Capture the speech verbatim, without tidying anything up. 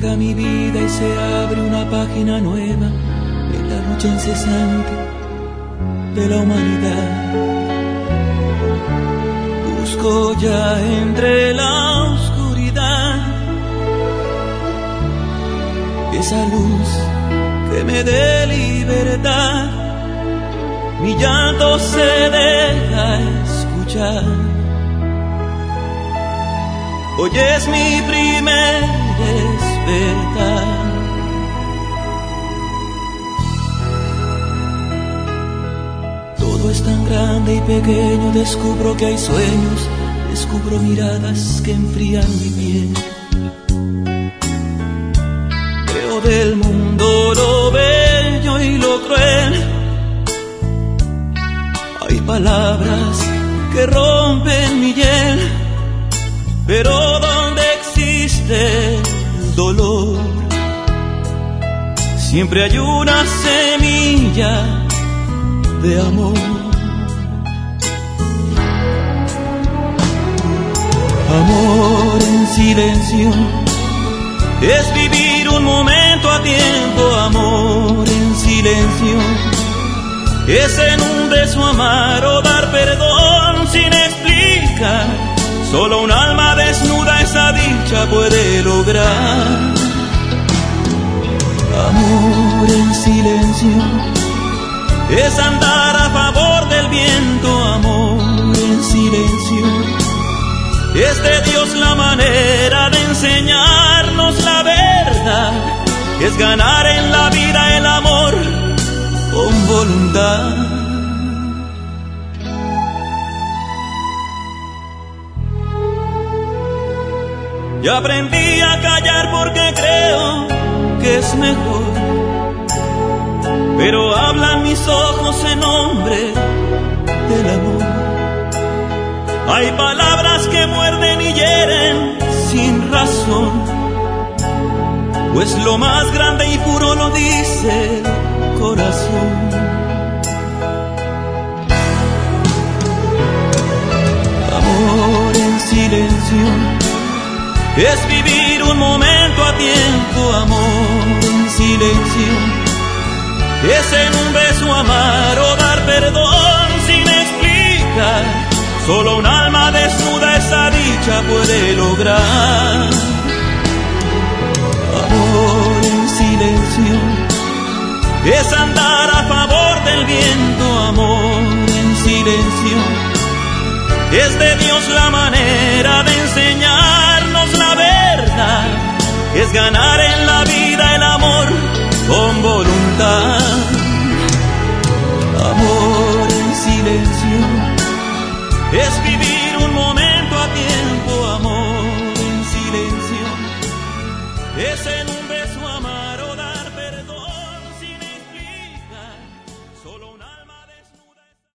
llega mi vida y se abre una página nueva en la lucha incesante de la humanidad. Busco ya entre la oscuridad esa luz que me dé libertad. Mi llanto se deja escuchar. Hoy es mi primer despertar. Todo es tan grande y pequeño, descubro que hay sueños, descubro miradas que enfrían mi piel. Veo del mundo lo bello y lo cruel. Hay palabras que rompen mi hiel, pero donde existe el dolor, siempre hay una semilla de amor. Amor en silencio es vivir un momento a tiempo. Amor en silencio es en un beso amar o dar perdón sin explicar. Solo un alma desnuda esa dicha puede lograr. Amor en silencio es andar a favor del viento. Amor en silencio es de Dios la manera de enseñarnos la verdad. Es ganar en la vida el amor con voluntad. Y aprendí a callar porque creo que es mejor, pero hablan mis ojos en nombre del amor. Hay palabras que muerden y hieren sin razón, pues lo más grande y puro lo dice el corazón. Amor en silencio es vivir un momento a tiempo. Amor en silencio es en un beso amar o dar perdón sin explicar. Solo un alma desnuda esa dicha puede lograr. Amor en silencio es andar a favor del viento. Amor en silencio es de Dios la manera de enseñarnos la verdad. Es ganar en la vida el amor con voluntad. Amor en silencio es vivir un momento a tiempo.